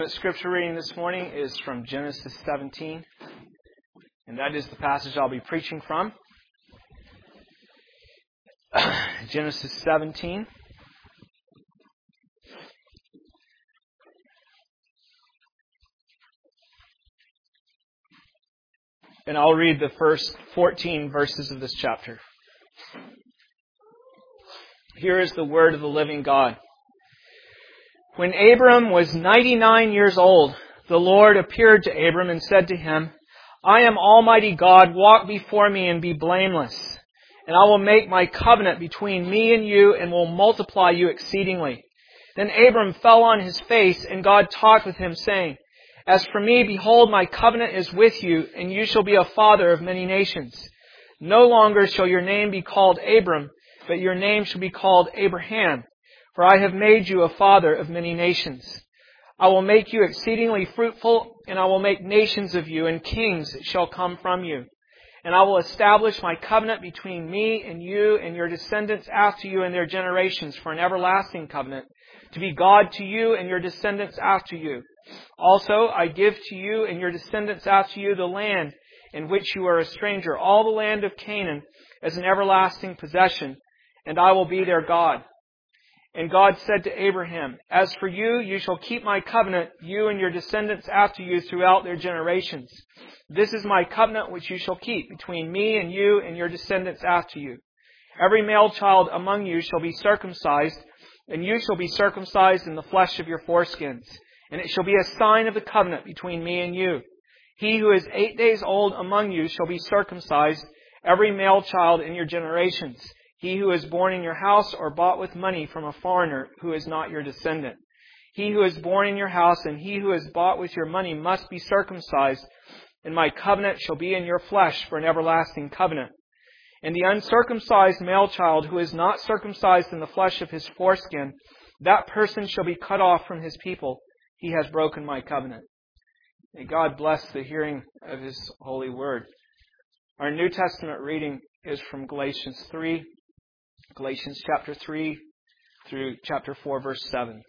The scripture reading this morning is from Genesis 17, and that is the passage I'll be preaching from. Genesis 17. And I'll read the first 14 verses of this chapter. Here is the word of the living God. When Abram was 99 years old, the Lord appeared to Abram and said to him, I am Almighty God, walk before me and be blameless. And I will make my covenant between me and you and will multiply you exceedingly. Then Abram fell on his face and God talked with him saying, As for me, behold, my covenant is with you and you shall be a father of many nations. No longer shall your name be called Abram, but your name shall be called Abraham. For I have made you a father of many nations. I will make you exceedingly fruitful, and I will make nations of you, and kings shall come from you. And I will establish my covenant between me and you and your descendants after you and their generations for an everlasting covenant, to be God to you and your descendants after you. Also, I give to you and your descendants after you the land in which you are a stranger, all the land of Canaan, as an everlasting possession, and I will be their God. And God said to Abraham, As for you, you shall keep my covenant, you and your descendants after you throughout their generations. This is my covenant which you shall keep between me and you and your descendants after you. Every male child among you shall be circumcised, and you shall be circumcised in the flesh of your foreskins. And it shall be a sign of the covenant between me and you. He who is 8 days old among you shall be circumcised, every male child in your generations. He who is born in your house or bought with money from a foreigner who is not your descendant. He who is born in your house and he who is bought with your money must be circumcised, and my covenant shall be in your flesh for an everlasting covenant. And the uncircumcised male child who is not circumcised in the flesh of his foreskin, that person shall be cut off from his people. He has broken my covenant. May God bless the hearing of His holy word. Our New Testament reading is from Galatians chapter 3 through chapter 4, verse 7.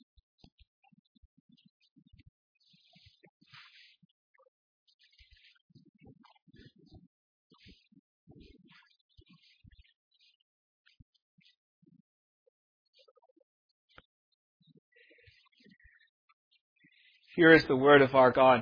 Here is the word of our God.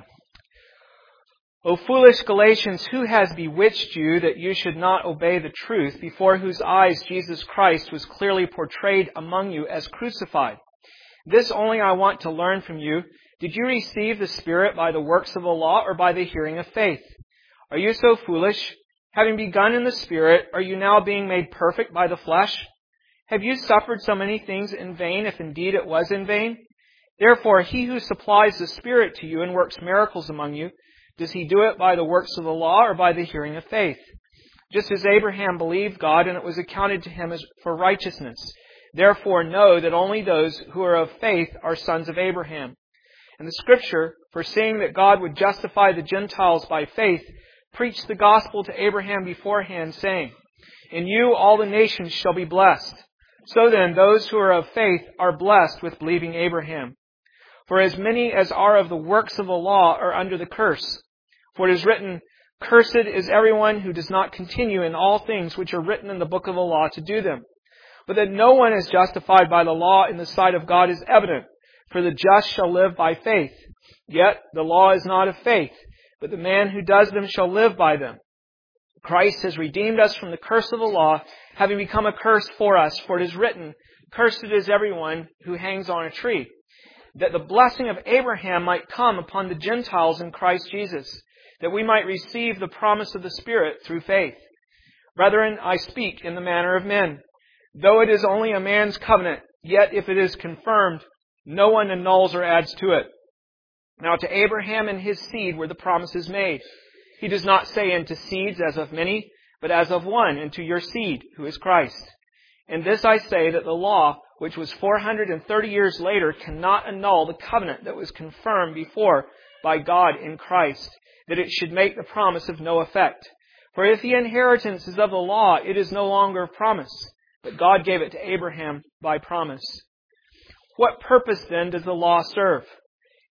O foolish Galatians, who has bewitched you that you should not obey the truth, before whose eyes Jesus Christ was clearly portrayed among you as crucified? This only I want to learn from you. Did you receive the Spirit by the works of the law or by the hearing of faith? Are you so foolish? Having begun in the Spirit, are you now being made perfect by the flesh? Have you suffered so many things in vain, if indeed it was in vain? Therefore, he who supplies the Spirit to you and works miracles among you, does he do it by the works of the law or by the hearing of faith? Just as Abraham believed God and it was accounted to him as for righteousness. Therefore know that only those who are of faith are sons of Abraham. And the Scripture, foreseeing that God would justify the Gentiles by faith, preached the gospel to Abraham beforehand, saying, In you all the nations shall be blessed. So then those who are of faith are blessed with believing Abraham. For as many as are of the works of the law are under the curse. For it is written, Cursed is everyone who does not continue in all things which are written in the book of the law to do them. But that no one is justified by the law in the sight of God is evident, for the just shall live by faith. Yet the law is not of faith, but the man who does them shall live by them. Christ has redeemed us from the curse of the law, having become a curse for us. For it is written, Cursed is everyone who hangs on a tree, that the blessing of Abraham might come upon the Gentiles in Christ Jesus, that we might receive the promise of the Spirit through faith. Brethren, I speak in the manner of men. Though it is only a man's covenant, yet if it is confirmed, no one annuls or adds to it. Now to Abraham and his seed were the promises made. He does not say into seeds as of many, but as of one, and to your seed, who is Christ. And this I say, that the law, which was 430 years later, cannot annul the covenant that was confirmed before by God in Christ, that it should make the promise of no effect. For if the inheritance is of the law, it is no longer of promise, but God gave it to Abraham by promise. What purpose then does the law serve?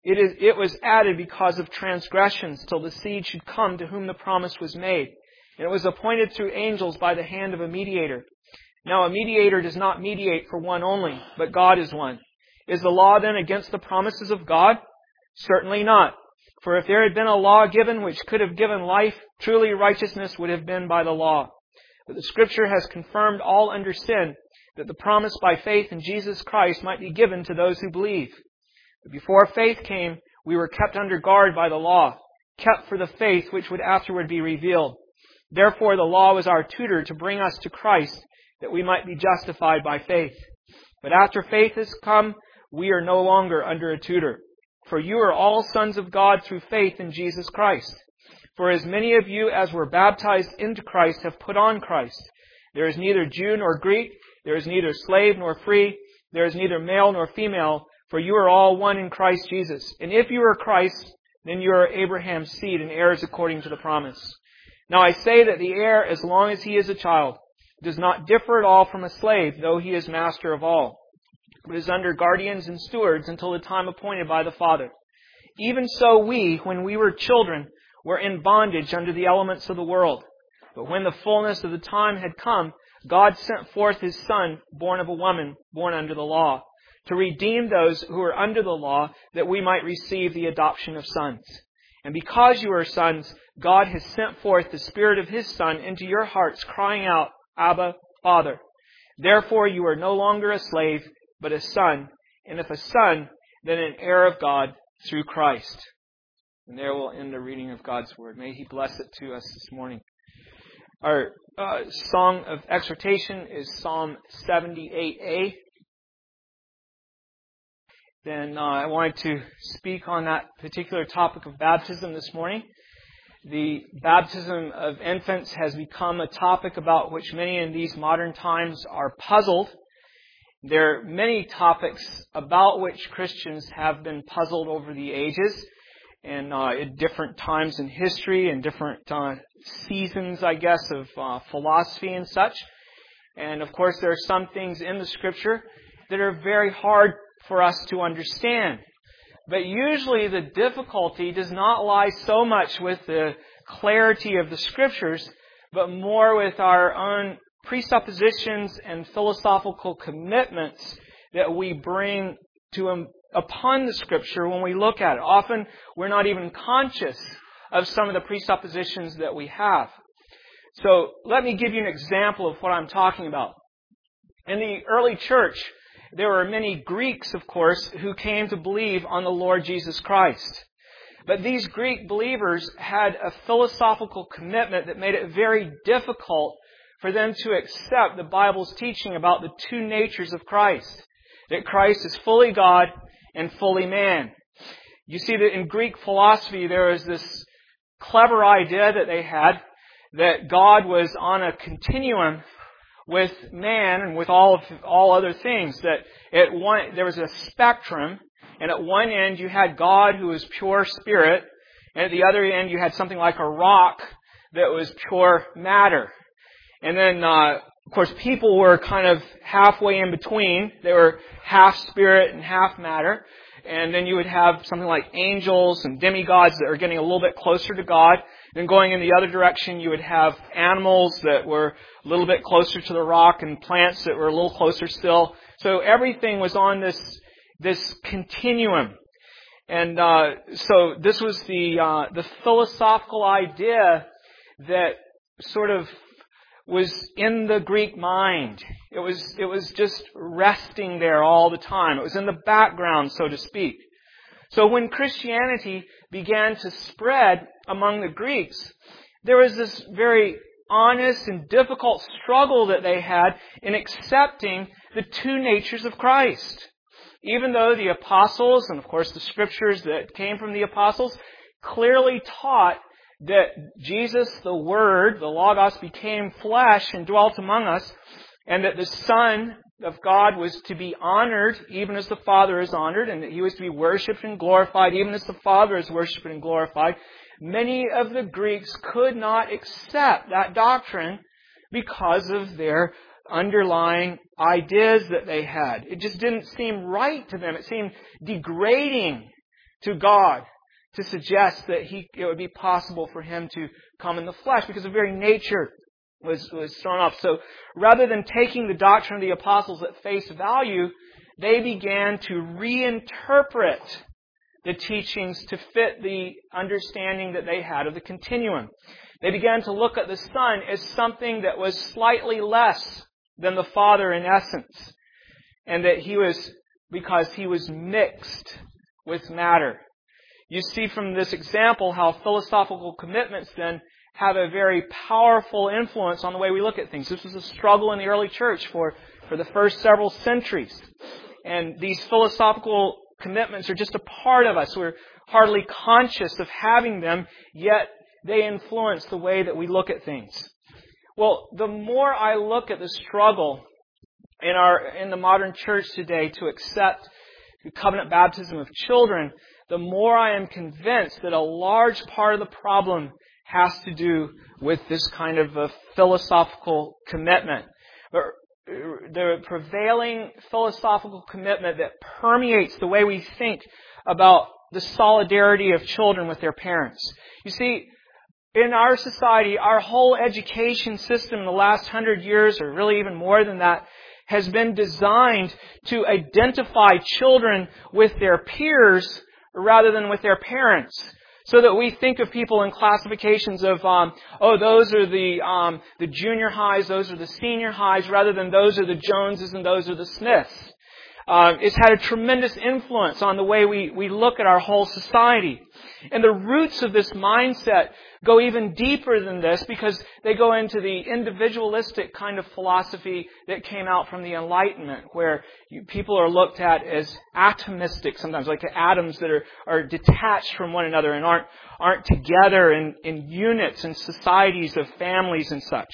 It was added because of transgressions till the seed should come to whom the promise was made. And it was appointed through angels by the hand of a mediator. Now a mediator does not mediate for one only, but God is one. Is the law then against the promises of God? Certainly not. For if there had been a law given which could have given life, truly righteousness would have been by the law. But the Scripture has confirmed all under sin, that the promise by faith in Jesus Christ might be given to those who believe. But before faith came, we were kept under guard by the law, kept for the faith which would afterward be revealed. Therefore the law was our tutor to bring us to Christ, that we might be justified by faith. But after faith has come, we are no longer under a tutor. For you are all sons of God through faith in Jesus Christ. For as many of you as were baptized into Christ have put on Christ. There is neither Jew nor Greek, there is neither slave nor free, there is neither male nor female, for you are all one in Christ Jesus. And if you are Christ, then you are Abraham's seed and heirs according to the promise. Now I say that the heir, as long as he is a child, does not differ at all from a slave, though he is master of all, but is under guardians and stewards until the time appointed by the Father. Even so we, when we were children, were in bondage under the elements of the world. But when the fullness of the time had come, God sent forth His Son, born of a woman, born under the law, to redeem those who were under the law, that we might receive the adoption of sons. And because you are sons, God has sent forth the Spirit of His Son into your hearts, crying out, Abba, Father. Therefore you are no longer a slave, but a son, and if a son, then an heir of God through Christ. And there we'll end the reading of God's Word. May He bless it to us this morning. Our song of exhortation is Psalm 78a. Then I wanted to speak on that particular topic of baptism this morning. The baptism of infants has become a topic about which many in these modern times are puzzled. There are many topics about which Christians have been puzzled over the ages and at different times in history and different seasons, I guess, of philosophy and such. And of course, there are some things in the Scripture that are very hard for us to understand. But usually the difficulty does not lie so much with the clarity of the Scriptures, but more with our own presuppositions and philosophical commitments that we bring upon the Scripture when we look at it. Often we're not even conscious of some of the presuppositions that we have. So let me give you an example of what I'm talking about. In the early church, there were many Greeks, of course, who came to believe on the Lord Jesus Christ. But these Greek believers had a philosophical commitment that made it very difficult for them to accept the Bible's teaching about the two natures of Christ. That Christ is fully God and fully man. You see that in Greek philosophy there was this clever idea that they had that God was on a continuum with man and with all other things. That there was a spectrum, and at one end you had God who was pure spirit, and at the other end you had something like a rock that was pure matter. And then, of course, people were kind of halfway in between. They were half spirit and half matter. And then you would have something like angels and demigods that are getting a little bit closer to God. Then going in the other direction, you would have animals that were a little bit closer to the rock and plants that were a little closer still. So everything was on this continuum. And so this was the philosophical idea that sort of was in the Greek mind. It was just resting there all the time. It was in the background, so to speak. So when Christianity began to spread among the Greeks, there was this very honest and difficult struggle that they had in accepting the two natures of Christ. Even though the apostles, and of course the scriptures that came from the apostles, clearly taught that Jesus, the Word, the Logos, became flesh and dwelt among us, and that the Son of God was to be honored even as the Father is honored, and that He was to be worshipped and glorified even as the Father is worshipped and glorified. Many of the Greeks could not accept that doctrine because of their underlying ideas that they had. It just didn't seem right to them. It seemed degrading to God to suggest that it would be possible for Him to come in the flesh, because the very nature was thrown off. So rather than taking the doctrine of the apostles at face value, they began to reinterpret the teachings to fit the understanding that they had of the continuum. They began to look at the Son as something that was slightly less than the Father in essence, and that because He was mixed with matter. You see from this example how philosophical commitments then have a very powerful influence on the way we look at things. This was a struggle in the early church for the first several centuries. And these philosophical commitments are just a part of us. We're hardly conscious of having them, yet they influence the way that we look at things. Well, the more I look at the struggle in the modern church today to accept the covenant baptism of children, the more I am convinced that a large part of the problem has to do with this kind of a philosophical commitment. The prevailing philosophical commitment that permeates the way we think about the solidarity of children with their parents. You see, in our society, our whole education system in the last 100 years, or really even more than that, has been designed to identify children with their peers rather than with their parents. So that we think of people in classifications of, those are the junior highs, those are the senior highs, rather than those are the Joneses and those are the Smiths. It's had a tremendous influence on the way we look at our whole society. And the roots of this mindset go even deeper than this, because they go into the individualistic kind of philosophy that came out from the Enlightenment, where people are looked at as atomistic sometimes, like the atoms that are detached from one another and aren't together in units and societies of families and such.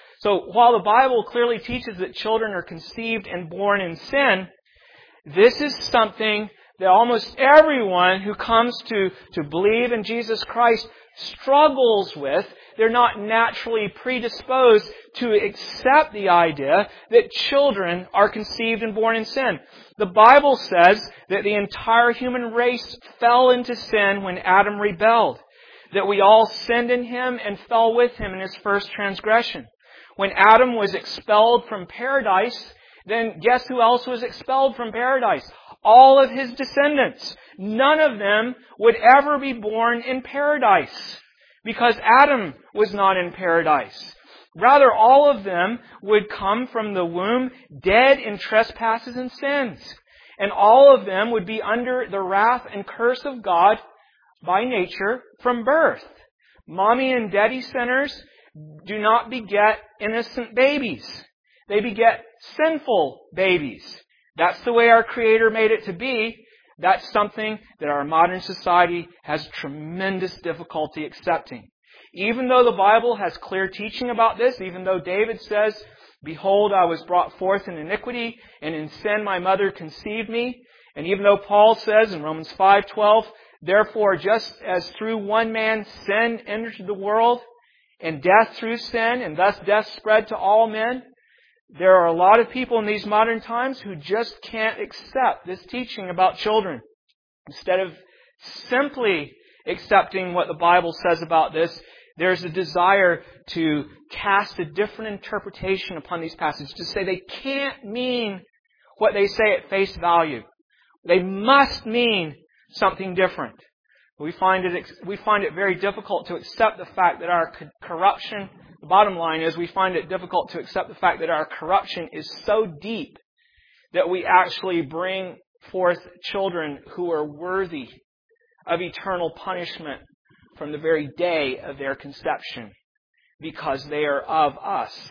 So while the Bible clearly teaches that children are conceived and born in sin, this is something that almost everyone who comes to believe in Jesus Christ struggles with. They're not naturally predisposed to accept the idea that children are conceived and born in sin. The Bible says that the entire human race fell into sin when Adam rebelled, that we all sinned in him and fell with him in his first transgression. When Adam was expelled from paradise, then guess who else was expelled from paradise? All of his descendants. None of them would ever be born in paradise, because Adam was not in paradise. Rather, all of them would come from the womb dead in trespasses and sins. And all of them would be under the wrath and curse of God by nature from birth. Mommy and daddy sinners do not beget innocent babies. They beget sinful babies. That's the way our Creator made it to be. That's something that our modern society has tremendous difficulty accepting. Even though the Bible has clear teaching about this, even though David says, "Behold, I was brought forth in iniquity, and in sin my mother conceived me," and even though Paul says in Romans 5:12, "Therefore, just as through one man sin entered the world, and death through sin, and thus death spread to all men," there are a lot of people in these modern times who just can't accept this teaching about children. Instead of simply accepting what the Bible says about this, there's a desire to cast a different interpretation upon these passages, to say they can't mean what they say at face value. They must mean something different. We find it very difficult to accept the fact that our corruption, the bottom line is we find it difficult to accept the fact that our corruption is so deep that we actually bring forth children who are worthy of eternal punishment from the very day of their conception, because they are of us.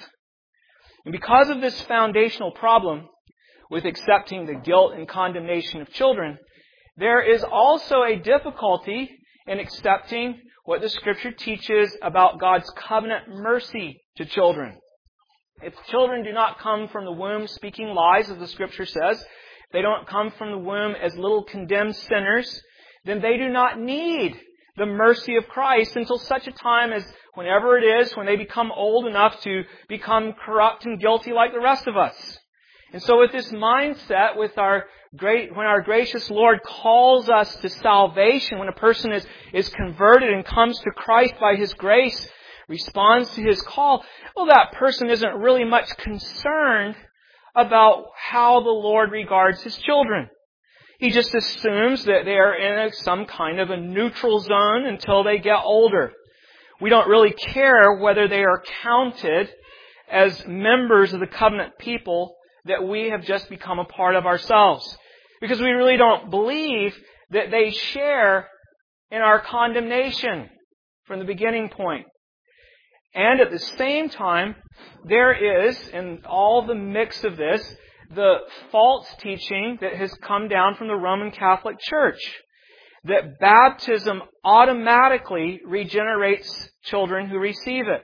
And because of this foundational problem with accepting the guilt and condemnation of children, there is also a difficulty in accepting what the Scripture teaches about God's covenant mercy to children. If children do not come from the womb speaking lies, as the Scripture says, if they don't come from the womb as little condemned sinners, then they do not need the mercy of Christ until such a time as whenever it is, when they become old enough to become corrupt and guilty like the rest of us. And so with this mindset, with our when our gracious Lord calls us to salvation, when a person is converted and comes to Christ by His grace, responds to His call, well, that person isn't really much concerned about how the Lord regards His children. He just assumes that they are in some kind of a neutral zone until they get older. We don't really care whether they are counted as members of the covenant people that we have just become a part of ourselves. Because we really don't believe that they share in our condemnation from the beginning point. And at the same time, there is, in all the mix of this, the false teaching that has come down from the Roman Catholic Church, that baptism automatically regenerates children who receive it.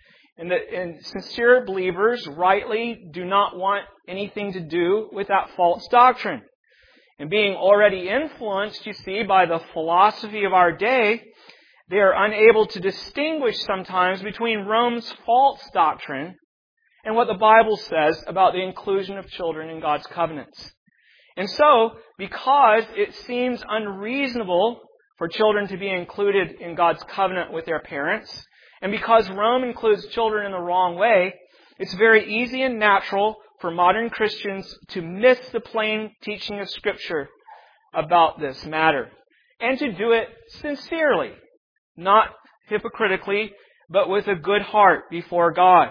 And sincere believers rightly do not want anything to do with that false doctrine. And being already influenced, you see, by the philosophy of our day, they are unable to distinguish sometimes between Rome's false doctrine and what the Bible says about the inclusion of children in God's covenants. And so, because it seems unreasonable for children to be included in God's covenant with their parents, and because Rome includes children in the wrong way, it's very easy and natural for modern Christians to miss the plain teaching of Scripture about this matter, and to do it sincerely, not hypocritically, but with a good heart before God.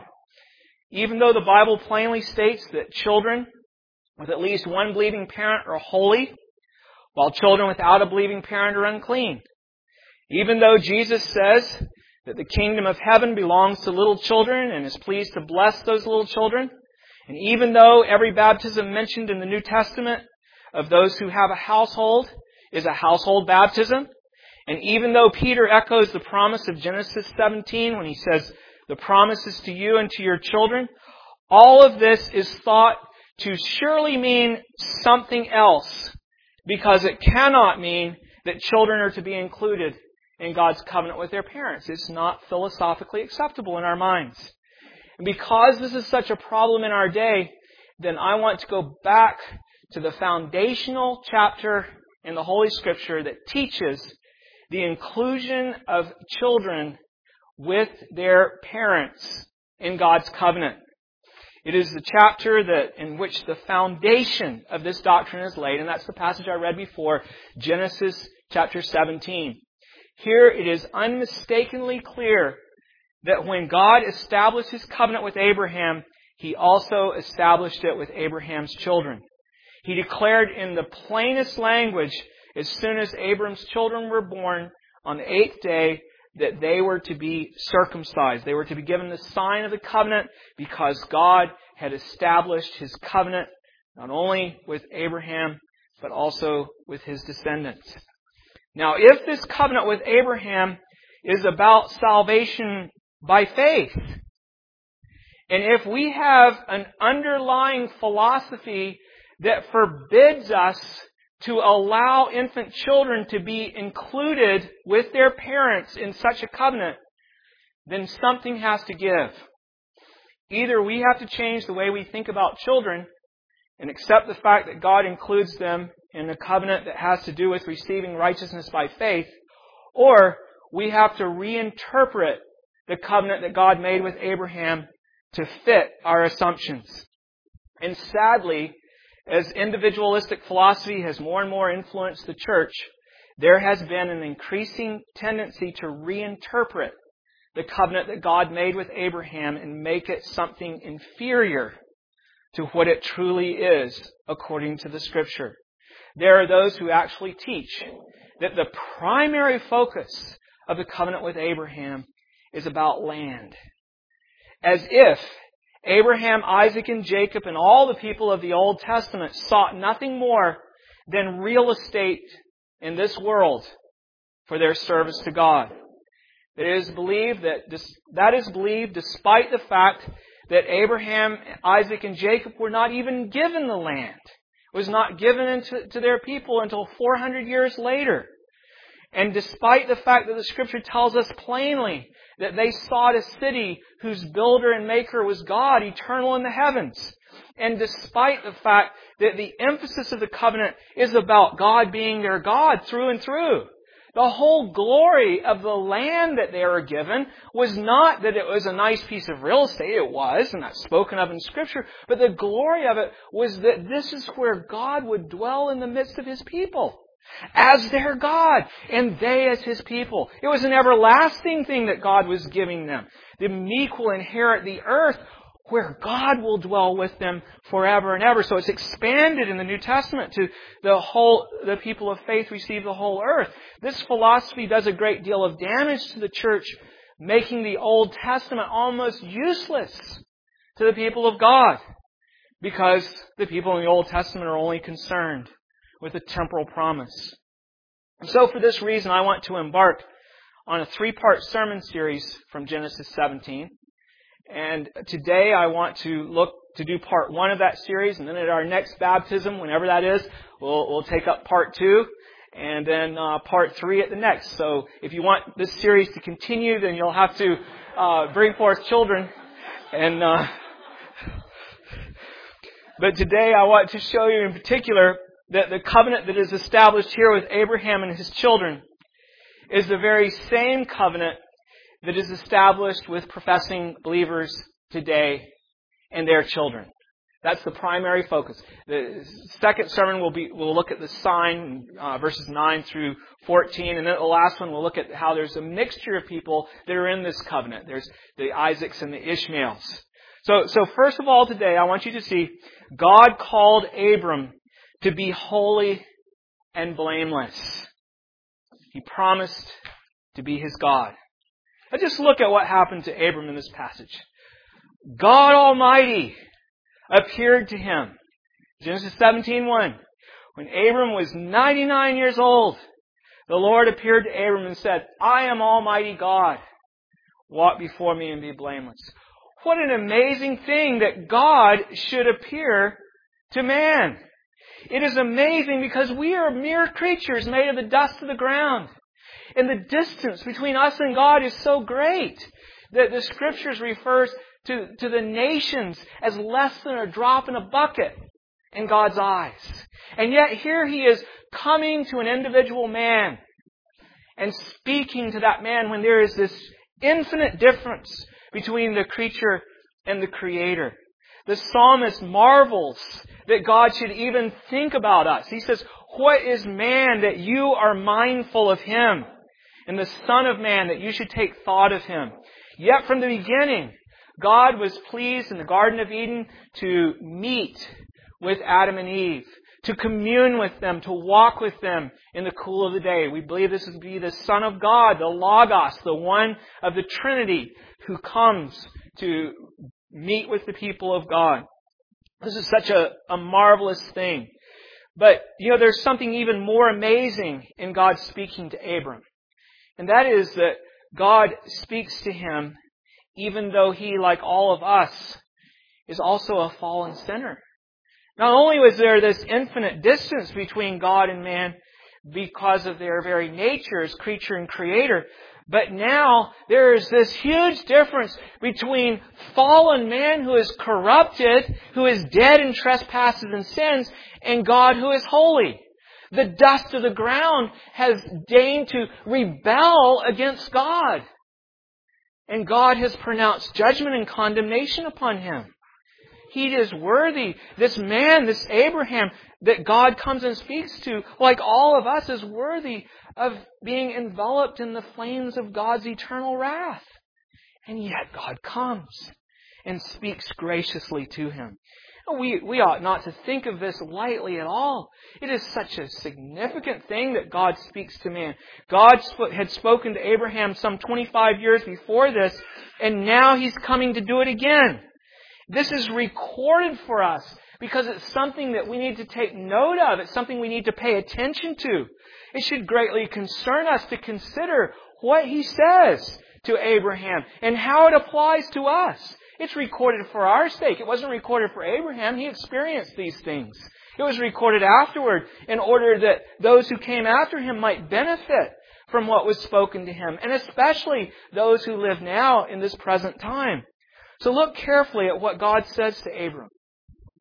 Even though the Bible plainly states that children with at least one believing parent are holy, while children without a believing parent are unclean. Even though Jesus says that the kingdom of heaven belongs to little children and is pleased to bless those little children, and even though every baptism mentioned in the New Testament of those who have a household is a household baptism, and even though Peter echoes the promise of Genesis 17 when he says, the promise is to you and to your children, all of this is thought to surely mean something else, because it cannot mean that children are to be included in God's covenant with their parents. It's not philosophically acceptable in our minds. And because this is such a problem in our day, then I want to go back to the foundational chapter in the Holy Scripture that teaches the inclusion of children with their parents in God's covenant. It is the chapter in which the foundation of this doctrine is laid, and that's the passage I read before, Genesis chapter 17. Here it is unmistakably clear that when God established His covenant with Abraham, He also established it with Abraham's children. He declared in the plainest language, as soon as Abram's children were born on the 8th day, that they were to be circumcised. They were to be given the sign of the covenant because God had established His covenant not only with Abraham, but also with his descendants. Now, if this covenant with Abraham is about salvation by faith, and if we have an underlying philosophy that forbids us to allow infant children to be included with their parents in such a covenant, then something has to give. Either we have to change the way we think about children and accept the fact that God includes them in a covenant that has to do with receiving righteousness by faith, or we have to reinterpret the covenant that God made with Abraham to fit our assumptions. And sadly, as individualistic philosophy has more and more influenced the church, there has been an increasing tendency to reinterpret the covenant that God made with Abraham and make it something inferior to what it truly is according to the Scripture. There are those who actually teach that the primary focus of the covenant with Abraham is about land. As if Abraham, Isaac, and Jacob and all the people of the Old Testament sought nothing more than real estate in this world for their service to God. It is believed that is believed despite the fact that Abraham, Isaac, and Jacob were not even given the land. It was not given to their people until 400 years later. And despite the fact that the Scripture tells us plainly that they sought a city whose builder and maker was God, eternal in the heavens. And despite the fact that the emphasis of the covenant is about God being their God through and through, the whole glory of the land that they were given was not that it was a nice piece of real estate. It was, and that's spoken of in Scripture. But the glory of it was that this is where God would dwell in the midst of His people as their God, and they as His people. It was an everlasting thing that God was giving them. The meek will inherit the earth, where God will dwell with them forever and ever. So it's expanded in the New Testament to the people of faith receive the whole earth. This philosophy does a great deal of damage to the church, making the Old Testament almost useless to the people of God, because the people in the Old Testament are only concerned with a temporal promise. And so for this reason, I want to embark on a 3-part sermon series from Genesis 17. And today I want to do part 1 of that series, and then at our next baptism, whenever that is, we'll take up part 2, and then part 3 at the next. So if you want this series to continue, then you'll have to bring forth children. But today I want to show you in particular that the covenant that is established here with Abraham and his children is the very same covenant that is established with professing believers today and their children. That's the primary focus. The second sermon we'll look at the sign, verses 9 through 14, and then the last one we'll look at how there's a mixture of people that are in this covenant. There's the Isaacs and the Ishmaels. So first of all today, I want you to see God called Abram to be holy and blameless. He promised to be his God. Now just look at what happened to Abram in this passage. God Almighty appeared to him. Genesis 17:1. When Abram was 99 years old, the Lord appeared to Abram and said, I am Almighty God. Walk before me and be blameless. What an amazing thing that God should appear to man. It is amazing because we are mere creatures made of the dust of the ground. And the distance between us and God is so great that the Scriptures refers to the nations as less than a drop in a bucket in God's eyes. And yet here He is coming to an individual man and speaking to that man when there is this infinite difference between the creature and the Creator. The psalmist marvels that God should even think about us. He says, what is man that you are mindful of him? And the Son of Man that you should take thought of him. Yet from the beginning, God was pleased in the Garden of Eden to meet with Adam and Eve, to commune with them, to walk with them in the cool of the day. We believe this would be the Son of God, the Logos, the one of the Trinity who comes to meet with the people of God. This is such a marvelous thing. But, there's something even more amazing in God speaking to Abram. And that is that God speaks to him even though he, like all of us, is also a fallen sinner. Not only was there this infinite distance between God and man because of their very nature as creature and creator, but now there is this huge difference between fallen man who is corrupted, who is dead in trespasses and sins, and God who is holy. The dust of the ground has deigned to rebel against God. And God has pronounced judgment and condemnation upon him. He is worthy. This man, this Abraham, that God comes and speaks to, like all of us, is worthy of being enveloped in the flames of God's eternal wrath. And yet God comes and speaks graciously to him. We ought not to think of this lightly at all. It is such a significant thing that God speaks to man. God had spoken to Abraham some 25 years before this, and now He's coming to do it again. This is recorded for us because it's something that we need to take note of. It's something we need to pay attention to. It should greatly concern us to consider what He says to Abraham and how it applies to us. It's recorded for our sake. It wasn't recorded for Abraham. He experienced these things. It was recorded afterward in order that those who came after him might benefit from what was spoken to him, and especially those who live now in this present time. So look carefully at what God says to Abram.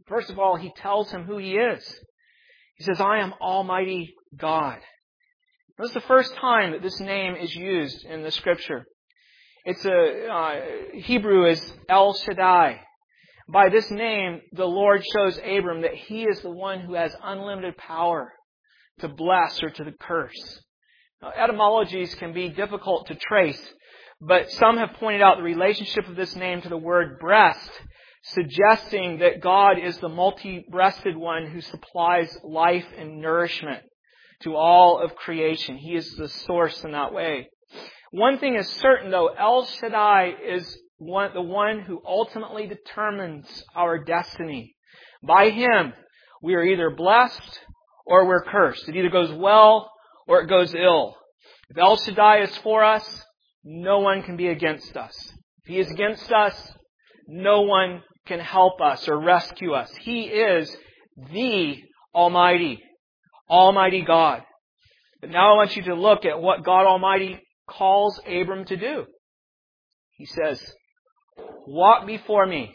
First of all, he tells him who he is. He says, I am Almighty God. This is the first time that this name is used in the Scripture. It's Hebrew is El Shaddai. By this name, the Lord shows Abram that He is the one who has unlimited power to bless or to curse. Now, etymologies can be difficult to trace, but some have pointed out the relationship of this name to the word breast, suggesting that God is the multi-breasted one who supplies life and nourishment to all of creation. He is the source in that way. One thing is certain, though, El Shaddai is the one who ultimately determines our destiny. By Him, we are either blessed or we're cursed. It either goes well or it goes ill. If El Shaddai is for us, no one can be against us. If He is against us, no one can help us or rescue us. He is the Almighty God. But now I want you to look at what God Almighty calls Abram to do. He says, walk before me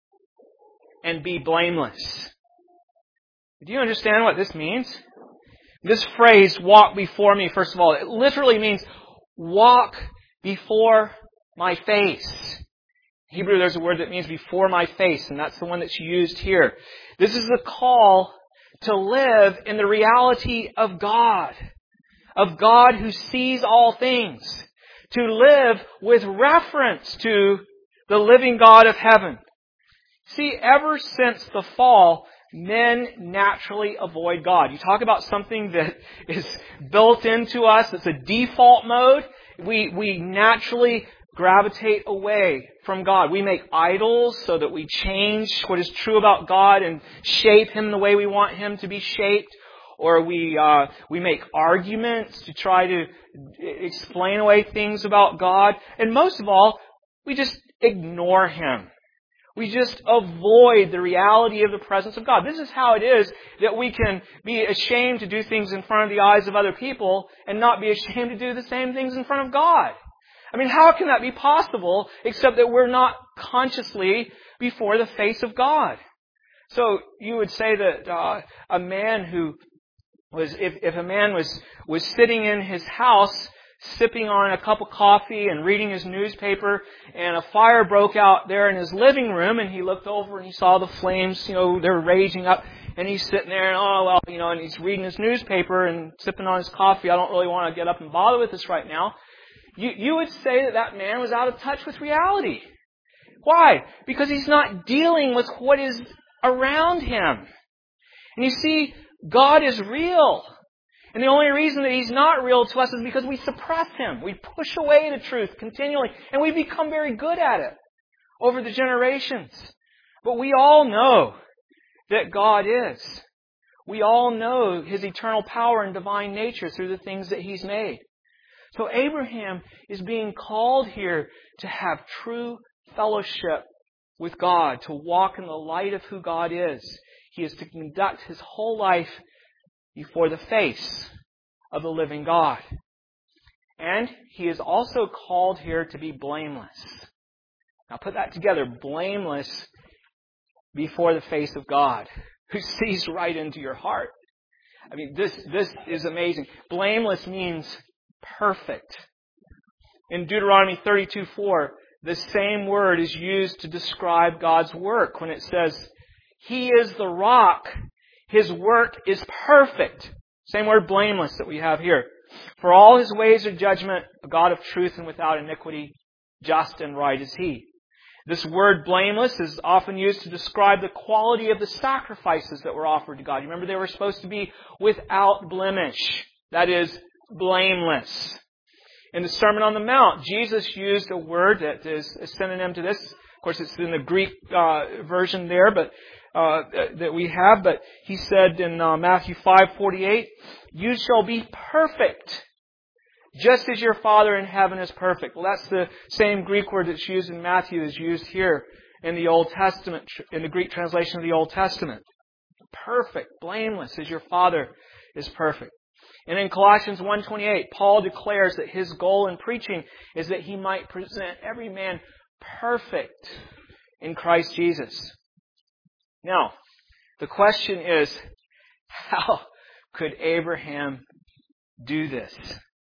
and be blameless. Do you understand what this means? This phrase, walk before me, first of all, it literally means walk before my face. In Hebrew, there's a word that means before my face, and that's the one that's used here. This is the call to live in the reality of God who sees all things, to live with reference to the living God of heaven. See, ever since the fall, men naturally avoid God. You talk about something that is built into us, it's a default mode. We naturally gravitate away from God. We make idols so that we change what is true about God and shape Him the way we want Him to be shaped. Or we make arguments to try to explain away things about God. And most of all, we just ignore Him. We just avoid the reality of the presence of God. This is how it is that we can be ashamed to do things in front of the eyes of other people and not be ashamed to do the same things in front of God. I mean, how can that be possible except that we're not consciously before the face of God? So you would say that a man who was, if a man was sitting in his house sipping on a cup of coffee and reading his newspaper, and a fire broke out there in his living room, and he looked over and he saw the flames, they were raging up, and he's sitting there and and he's reading his newspaper and sipping on his coffee. I don't really want to get up and bother with this right now. You would say that man was out of touch with reality. Why? Because he's not dealing with what is around him. And you see, God is real. And the only reason that He's not real to us is because we suppress Him. We push away the truth continually. And we become very good at it over the generations. But we all know that God is. We all know His eternal power and divine nature through the things that He's made. So Abraham is being called here to have true fellowship with God, to walk in the light of who God is. He is to conduct his whole life before the face of the living God. And he is also called here to be blameless. Now put that together, blameless before the face of God, who sees right into your heart. I mean, this is amazing. Blameless means perfect. In Deuteronomy 32:4, the same word is used to describe God's work when it says, He is the rock. His work is perfect. Same word, blameless, that we have here. For all His ways are judgment, a God of truth and without iniquity, just and right is He. This word blameless is often used to describe the quality of the sacrifices that were offered to God. You remember they were supposed to be without blemish. That is, blameless. In the Sermon on the Mount, Jesus used a word that is a synonym to this. Of course, it's in the Greek version there, but that we have. But He said in Matthew 5:48, "You shall be perfect, just as your Father in heaven is perfect." Well, that's the same Greek word that's used in Matthew is used here in the Old Testament, in the Greek translation of the Old Testament. Perfect, blameless, as your Father is perfect. And in Colossians 1:28, Paul declares that his goal in preaching is that he might present every man perfect in Christ Jesus. Now, The question is, how could Abraham do this?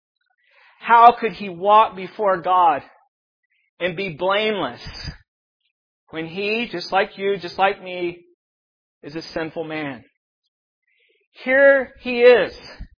How could he walk before God and be blameless when he, just like you, just like me, is a sinful man? Here he is,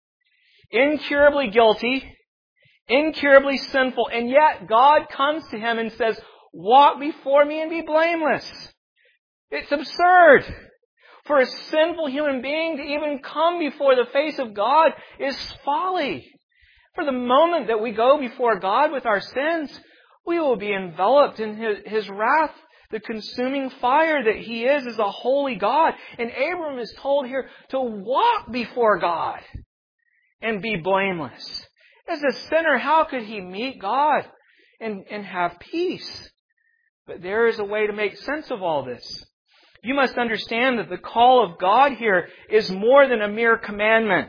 incurably guilty, incurably sinful, and yet God comes to him and says, walk before me and be blameless. It's absurd. For a sinful human being to even come before the face of God is folly. For the moment that we go before God with our sins, we will be enveloped in His wrath, the consuming fire that He is as a holy God. And Abram is told here to walk before God and be blameless. As a sinner, how could he meet God and have peace? But there is a way to make sense of all this. You must understand that the call of God here is more than a mere commandment.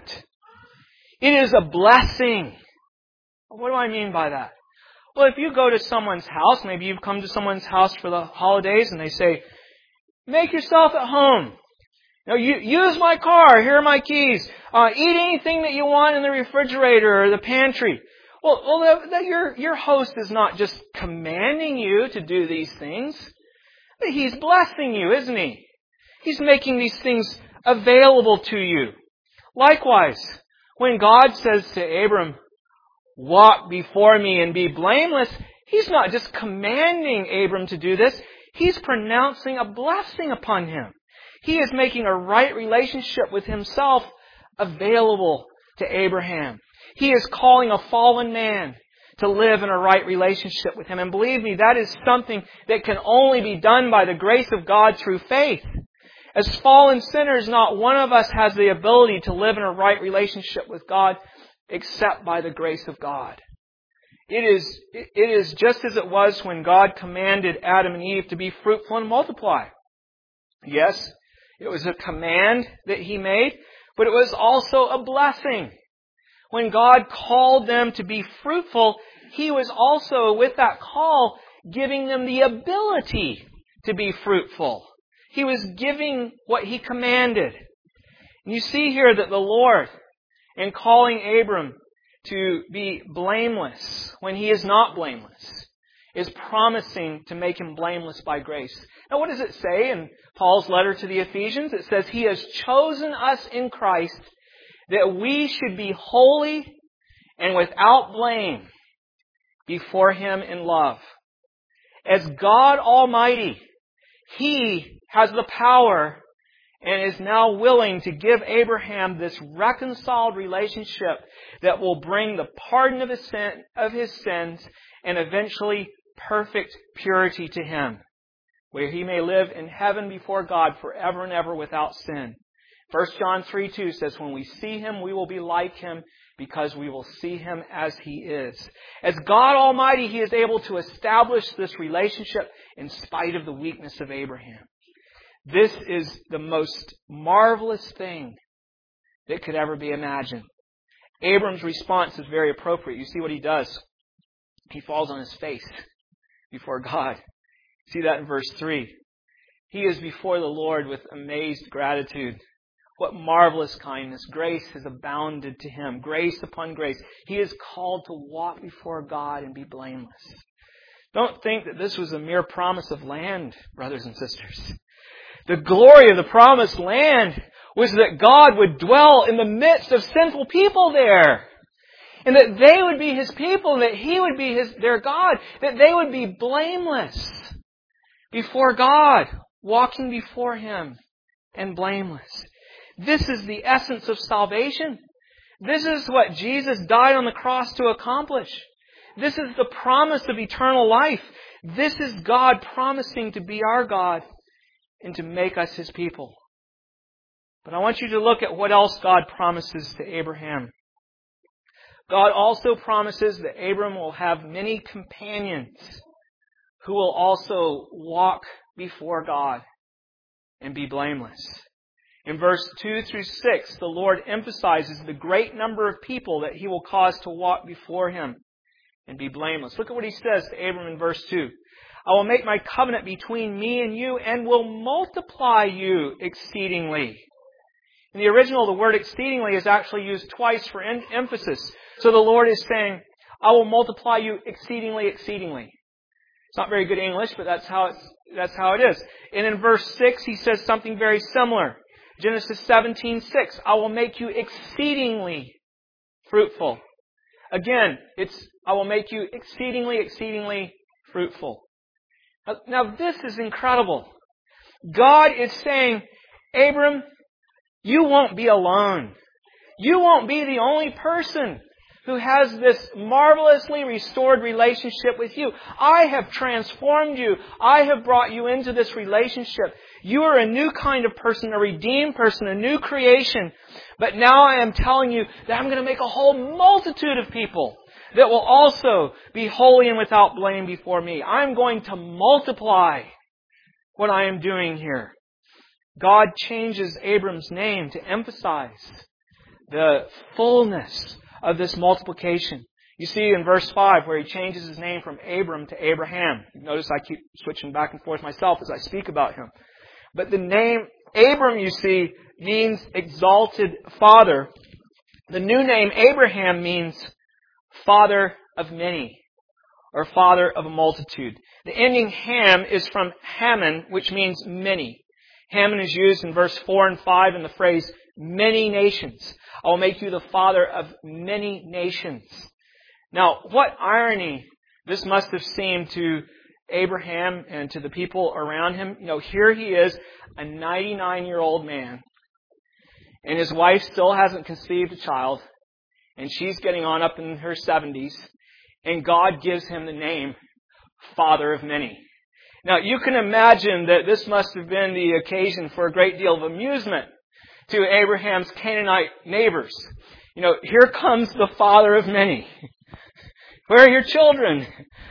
It is a blessing. What do I mean by that? Well, if you go to someone's house, maybe you've come to someone's house for the holidays and they say, make yourself at home. Use my car. Here are my keys. Eat anything that you want in the refrigerator or the pantry. Well, your host is not just commanding you to do these things. He's blessing you, isn't He? He's making these things available to you. Likewise, when God says to Abram, walk before me and be blameless, He's not just commanding Abram to do this. He's pronouncing a blessing upon him. He is making a right relationship with Himself available to Abraham. He is calling a fallen man to live in a right relationship with Him. And believe me, that is something that can only be done by the grace of God through faith. As fallen sinners, not one of us has the ability to live in a right relationship with God except by the grace of God. It is just as it was when God commanded Adam and Eve to be fruitful and multiply. Yes, it was a command that He made, but it was also a blessing. When God called them to be fruitful, He was also, with that call, giving them the ability to be fruitful. He was giving what He commanded. And you see here that the Lord, in calling Abram to be blameless when he is not blameless, is promising to make him blameless by grace. Now what does it say in Paul's letter to the Ephesians? It says, He has chosen us in Christ that we should be holy and without blame before Him in love. As God Almighty, He has the power and is now willing to give Abraham this reconciled relationship that will bring the pardon of his sins and eventually perfect purity to him, where he may live in heaven before God forever and ever without sin. 1 John 3:2 says, when we see Him, we will be like Him because we will see Him as He is. As God Almighty, He is able to establish this relationship in spite of the weakness of Abraham. This is the most marvelous thing that could ever be imagined. Abram's response is very appropriate. You see what he does? He falls on his face before God. See that in verse 3. He is before the Lord with amazed gratitude. What marvelous kindness. Grace has abounded to him. Grace upon grace. He is called to walk before God and be blameless. Don't think that this was a mere promise of land, brothers and sisters. The glory of the promised land was that God would dwell in the midst of sinful people there. And that they would be His people and that He would be their God. That they would be blameless before God, walking before Him and blameless. This is the essence of salvation. This is what Jesus died on the cross to accomplish. This is the promise of eternal life. This is God promising to be our God and to make us His people. But I want you to look at what else God promises to Abraham. God also promises that Abram will have many companions who will also walk before God and be blameless. In verse 2 through 6, the Lord emphasizes the great number of people that He will cause to walk before Him and be blameless. Look at what he says to Abram in verse 2. I will make my covenant between me and you and will multiply you exceedingly. In the original, the word exceedingly is actually used twice for emphasis. So the Lord is saying, I will multiply you exceedingly, exceedingly. It's not very good English, but that's how it is. And in verse 6, he says something very similar. Genesis 17:6, I will make you exceedingly fruitful. Again, I will make you exceedingly, exceedingly fruitful. Now this is incredible. God is saying, Abram, you won't be alone. You won't be the only person who has this marvelously restored relationship with you. I have transformed you. I have brought you into this relationship. You are a new kind of person, a redeemed person, a new creation. But now I am telling you that I'm going to make a whole multitude of people that will also be holy and without blame before me. I'm going to multiply what I am doing here. God changes Abram's name to emphasize the fullness of this multiplication. You see in verse 5 where he changes his name from Abram to Abraham. Notice I keep switching back and forth myself as I speak about him. But the name Abram, you see, means exalted father. The new name Abraham means father of many, or father of a multitude. The ending Ham is from Haman, which means many. Haman is used in verse 4 and 5 in the phrase, many nations. I will make you the father of many nations. Now, what irony this must have seemed to Abraham and to the people around him. Here he is, a 99-year-old man, and his wife still hasn't conceived a child, and she's getting on up in her 70s, and God gives him the name Father of Many. Now, you can imagine that this must have been the occasion for a great deal of amusement to Abraham's Canaanite neighbors. Here comes the Father of Many. Where are your children?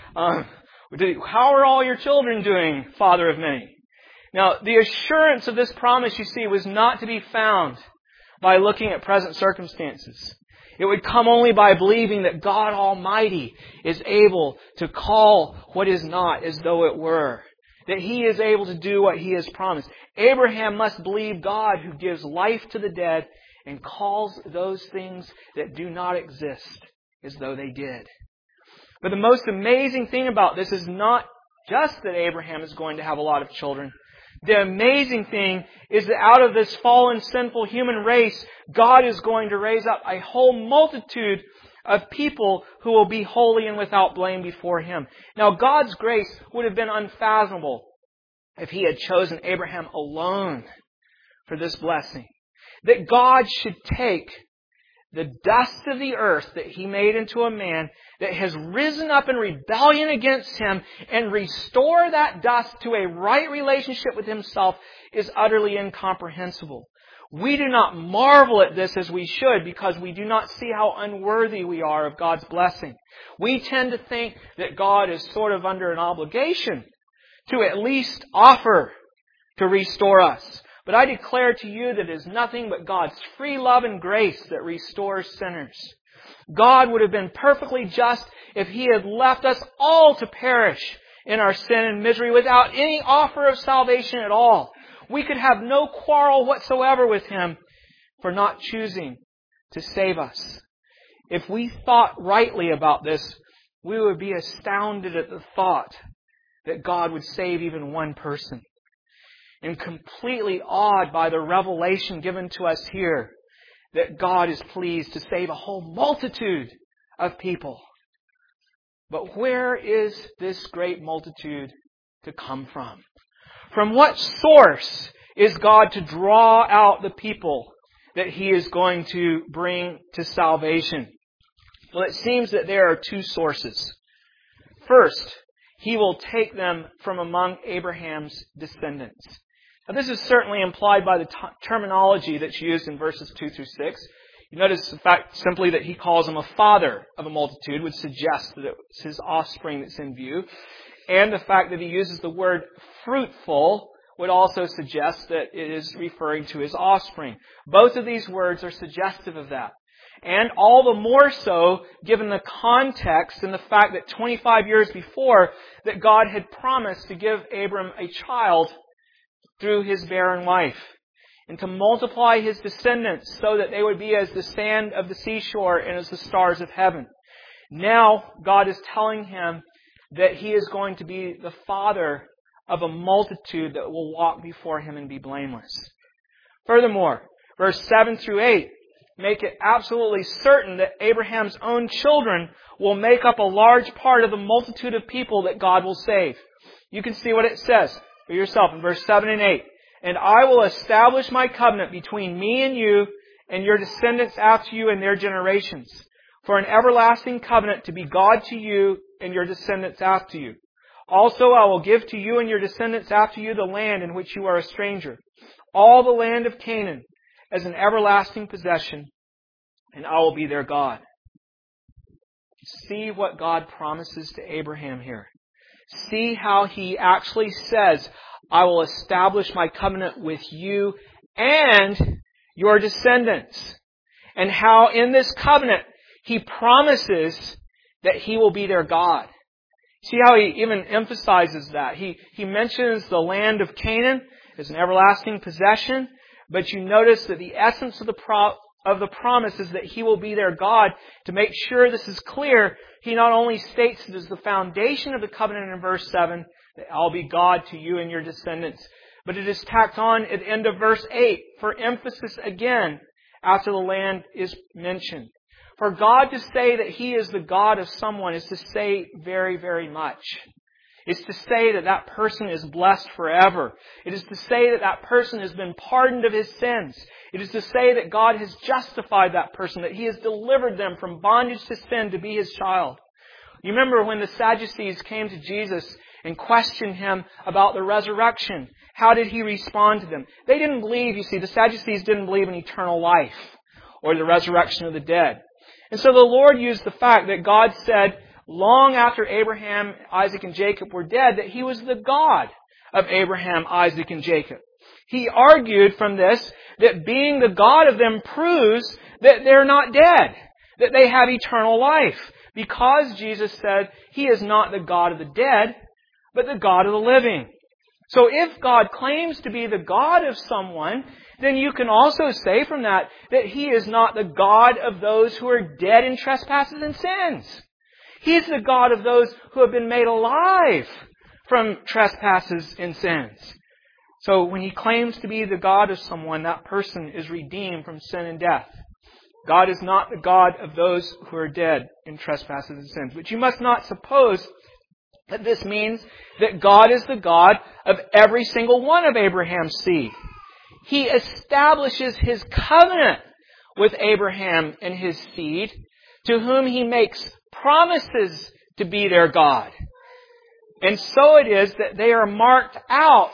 How are all your children doing, Father of Many? Now, the assurance of this promise, you see, was not to be found by looking at present circumstances. It would come only by believing that God Almighty is able to call what is not as though it were. That He is able to do what He has promised. Abraham must believe God who gives life to the dead and calls those things that do not exist as though they did. But the most amazing thing about this is not just that Abraham is going to have a lot of children. The amazing thing is that out of this fallen, sinful human race, God is going to raise up a whole multitude of people who will be holy and without blame before Him. Now, God's grace would have been unfathomable if He had chosen Abraham alone for this blessing. That God should take the dust of the earth that He made into a man that has risen up in rebellion against Him and restore that dust to a right relationship with Himself is utterly incomprehensible. We do not marvel at this as we should because we do not see how unworthy we are of God's blessing. We tend to think that God is sort of under an obligation to at least offer to restore us. But I declare to you that it is nothing but God's free love and grace that restores sinners. God would have been perfectly just if He had left us all to perish in our sin and misery without any offer of salvation at all. We could have no quarrel whatsoever with Him for not choosing to save us. If we thought rightly about this, we would be astounded at the thought that God would save even one person. And completely awed by the revelation given to us here that God is pleased to save a whole multitude of people. But where is this great multitude to come from? From what source is God to draw out the people that He is going to bring to salvation? Well, it seems that there are two sources. First, He will take them from among Abraham's descendants. Now, this is certainly implied by the terminology that's used in verses 2 through 6. You notice the fact simply that He calls him a father of a multitude would suggest that it's His offspring that's in view. And the fact that He uses the word fruitful would also suggest that it is referring to His offspring. Both of these words are suggestive of that. And all the more so, given the context and the fact that 25 years before, that God had promised to give Abram a child through his barren wife, and to multiply his descendants so that they would be as the sand of the seashore and as the stars of heaven. Now, God is telling him that he is going to be the father of a multitude that will walk before him and be blameless. Furthermore, verse 7 through 8 make it absolutely certain that Abraham's own children will make up a large part of the multitude of people that God will save. You can see what it says for yourself in verse 7 and 8. And I will establish my covenant between me and you and your descendants after you and their generations, for an everlasting covenant to be God to you and your descendants after you. Also I will give to you and your descendants after you the land in which you are a stranger, all the land of Canaan, as an everlasting possession, and I will be their God. See what God promises to Abraham here. See how He actually says, I will establish my covenant with you and your descendants. And how in this covenant He promises that He will be their God. See how He even emphasizes that. He mentions the land of Canaan as an everlasting possession, but you notice that the essence of the promise is that He will be their God. To make sure this is clear, He not only states it as the foundation of the covenant in verse 7, that I'll be God to you and your descendants, but it is tacked on at the end of verse 8 for emphasis again after the land is mentioned. For God to say that He is the God of someone is to say very, very much. It's to say that that person is blessed forever. It is to say that that person has been pardoned of his sins. It is to say that God has justified that person, that He has delivered them from bondage to sin to be His child. You remember when the Sadducees came to Jesus and questioned Him about the resurrection. How did He respond to them? They didn't believe, you see, the Sadducees didn't believe in eternal life or the resurrection of the dead. And so the Lord used the fact that God said, long after Abraham, Isaac, and Jacob were dead, that He was the God of Abraham, Isaac, and Jacob. He argued from this that being the God of them proves that they're not dead, that they have eternal life, because Jesus said He is not the God of the dead, but the God of the living. So if God claims to be the God of someone, then you can also say from that He is not the God of those who are dead in trespasses and sins. He's the God of those who have been made alive from trespasses and sins. So when He claims to be the God of someone, that person is redeemed from sin and death. God is not the God of those who are dead in trespasses and sins. But you must not suppose that this means that God is the God of every single one of Abraham's seed. He establishes His covenant with Abraham and his seed, to whom He makes promises to be their God. And so it is that they are marked out,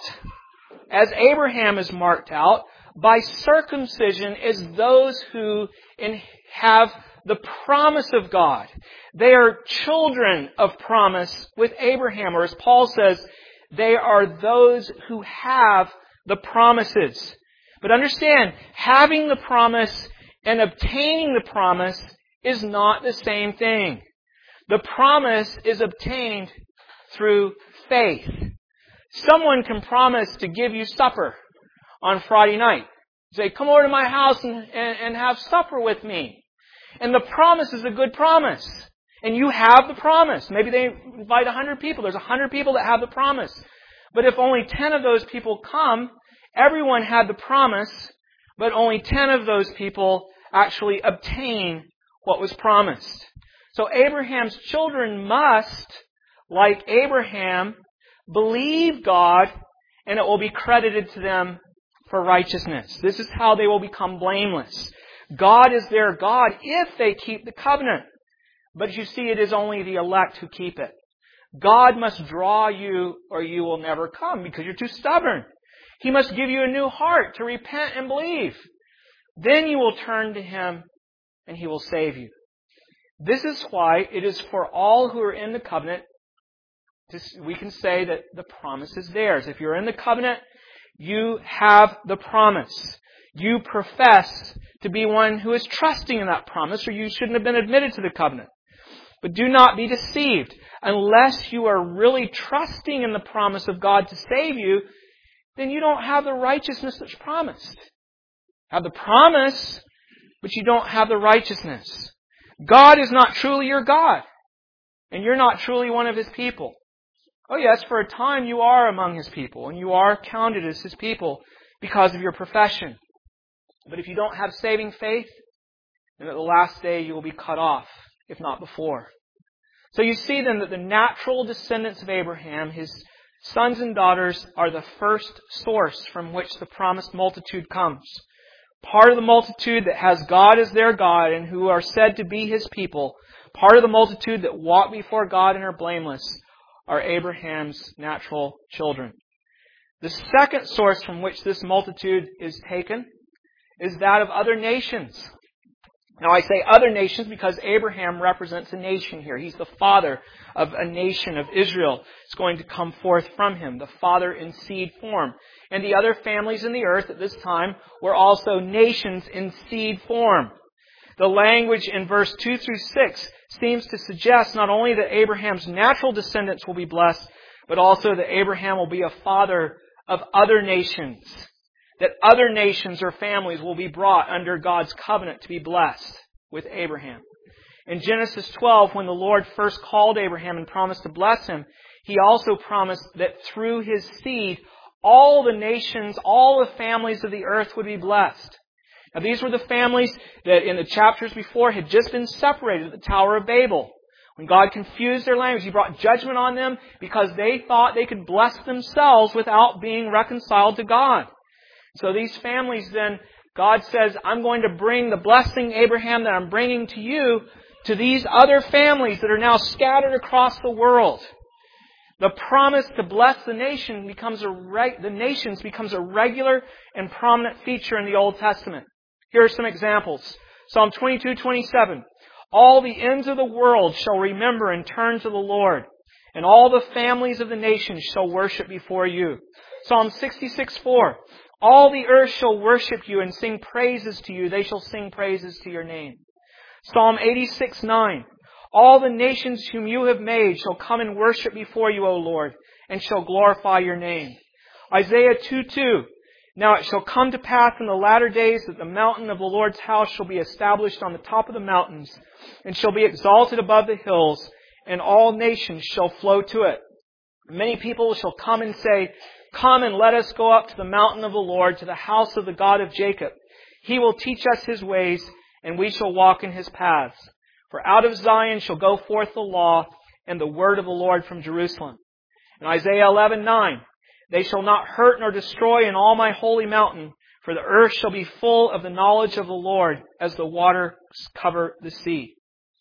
as Abraham is marked out, by circumcision as those who have the promise of God. They are children of promise with Abraham, or as Paul says, they are those who have the promises. But understand, having the promise and obtaining the promise is not the same thing. The promise is obtained through faith. Someone can promise to give you supper on Friday night. Say, come over to my house and have supper with me. And the promise is a good promise. And you have the promise. Maybe they invite 100 people. There's 100 people that have the promise. But if only 10 of those people come, everyone had the promise, but only 10 of those people actually obtain what was promised. So Abraham's children must, like Abraham, believe God, and it will be credited to them for righteousness. This is how they will become blameless. God is their God if they keep the covenant. But you see, it is only the elect who keep it. God must draw you or you will never come because you're too stubborn. He must give you a new heart to repent and believe. Then you will turn to Him and He will save you. This is why it is for all who are in the covenant, we can say that the promise is theirs. If you're in the covenant, you have the promise. you profess to be one who is trusting in that promise, or you shouldn't have been admitted to the covenant. But do not be deceived. Unless you are really trusting in the promise of God to save you, then you don't have the righteousness that's promised. You have the promise, but you don't have the righteousness. God is not truly your God, and you're not truly one of His people. Oh yes, for a time you are among His people, and you are counted as His people because of your profession. But if you don't have saving faith, then at the last day you will be cut off, if not before. So you see then that the natural descendants of Abraham, his sons and daughters, are the first source from which the promised multitude comes. Part of the multitude that has God as their God and who are said to be His people, part of the multitude that walk before God and are blameless, are Abraham's natural children. The second source from which this multitude is taken is that of other nations. Now I say other nations because Abraham represents a nation here. He's the father of a nation of Israel. It's going to come forth from him, the father in seed form. And the other families in the earth at this time were also nations in seed form. The language in verse 2 through 6 seems to suggest not only that Abraham's natural descendants will be blessed, but also that Abraham will be a father of other nations. That other nations or families will be brought under God's covenant to be blessed with Abraham. In Genesis 12, when the Lord first called Abraham and promised to bless him, He also promised that through his seed, all the nations, all the families of the earth would be blessed. Now these were the families that in the chapters before had just been separated at the Tower of Babel. When God confused their language, He brought judgment on them because they thought they could bless themselves without being reconciled to God. So these families then, God says, I'm going to bring the blessing, Abraham, that I'm bringing to you, to these other families that are now scattered across the world. The promise to bless the nations becomes a regular and prominent feature in the Old Testament. Here are some examples. Psalm 22:27. All the ends of the world shall remember and turn to the Lord, and all the families of the nations shall worship before you. Psalm 66:4. All the earth shall worship you and sing praises to you. They shall sing praises to your name. Psalm 86:9. All the nations whom you have made shall come and worship before you, O Lord, and shall glorify your name. Isaiah 2:2. Now it shall come to pass in the latter days that the mountain of the Lord's house shall be established on the top of the mountains, and shall be exalted above the hills, and all nations shall flow to it. Many people shall come and say, Come and let us go up to the mountain of the Lord, to the house of the God of Jacob. He will teach us His ways, and we shall walk in His paths. For out of Zion shall go forth the law, and the word of the Lord from Jerusalem. In Isaiah 11:9, They shall not hurt nor destroy in all my holy mountain, for the earth shall be full of the knowledge of the Lord, as the waters cover the sea.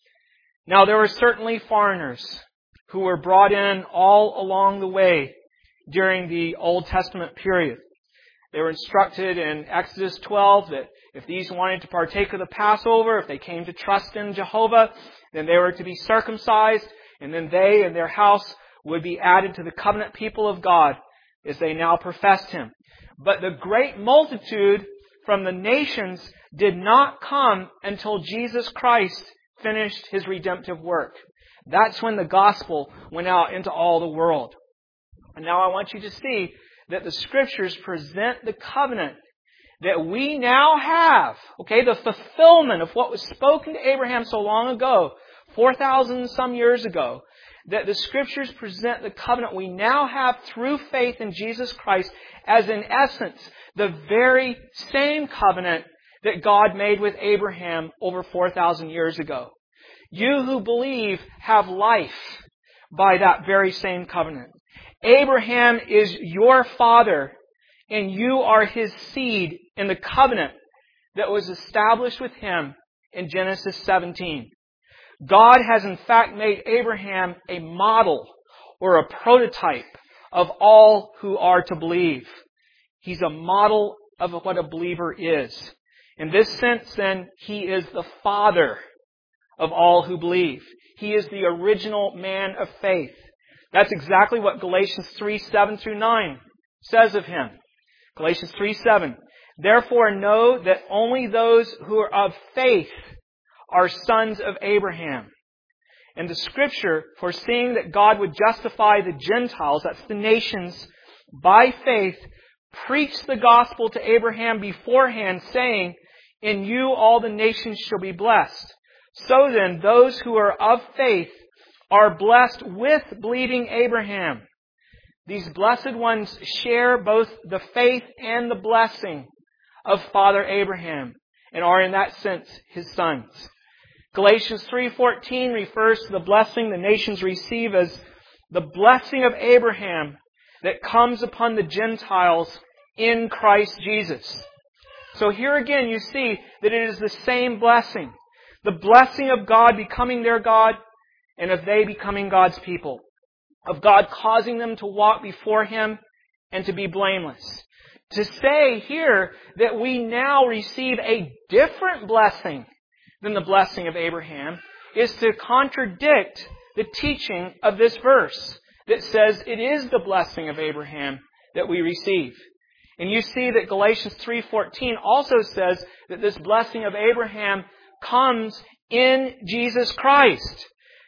Now there were certainly foreigners who were brought in all along the way during the Old Testament period. They were instructed in Exodus 12 that if these wanted to partake of the Passover, if they came to trust in Jehovah, then they were to be circumcised, and then they and their house would be added to the covenant people of God as they now professed Him. But the great multitude from the nations did not come until Jesus Christ finished His redemptive work. That's when the gospel went out into all the world. And now I want you to see that the Scriptures present the covenant that we now have. Okay, the fulfillment of what was spoken to Abraham so long ago, 4,000 some years ago. That the Scriptures present the covenant we now have through faith in Jesus Christ as in essence the very same covenant that God made with Abraham over 4,000 years ago. You who believe have life by that very same covenant. Abraham is your father, and you are his seed in the covenant that was established with him in Genesis 17. God has in fact made Abraham a model or a prototype of all who are to believe. He's a model of what a believer is. In this sense, then, he is the father of all who believe. He is the original man of faith. That's exactly what Galatians 3:7-9 says of him. Galatians 3:7. Therefore know that only those who are of faith are sons of Abraham. And the Scripture, foreseeing that God would justify the Gentiles, that's the nations, by faith, preached the gospel to Abraham beforehand, saying, in you all the nations shall be blessed. So then, those who are of faith are blessed with believing Abraham. These blessed ones share both the faith and the blessing of Father Abraham, and are in that sense his sons. Galatians 3:14 refers to the blessing the nations receive as the blessing of Abraham that comes upon the Gentiles in Christ Jesus. So here again you see that it is the same blessing. The blessing of God becoming their God and of they becoming God's people. Of God causing them to walk before Him and to be blameless. To say here that we now receive a different blessing than the blessing of Abraham is to contradict the teaching of this verse that says it is the blessing of Abraham that we receive. And you see that Galatians 3:14 also says that this blessing of Abraham comes in Jesus Christ.